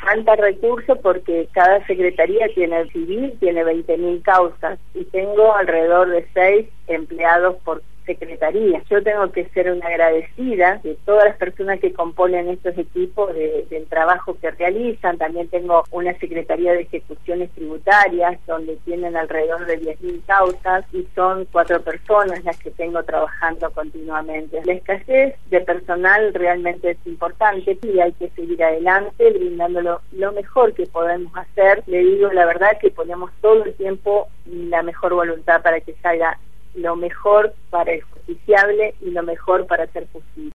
Falta recurso porque cada secretaría tiene civil, tiene 20.000 causas y tengo alrededor de 6 empleados por secretaría. Yo tengo que ser una agradecida de todas las personas que componen estos equipos del trabajo que realizan. También tengo una secretaría de ejecuciones tributarias donde tienen alrededor de 10.000 causas y son 4 personas las que tengo trabajando continuamente. La escasez de personal realmente es importante y hay que seguir adelante brindándolo lo mejor que podemos hacer. Le digo la verdad que ponemos todo el tiempo la mejor voluntad para que salga lo mejor para el justiciable y lo mejor para ser justicia.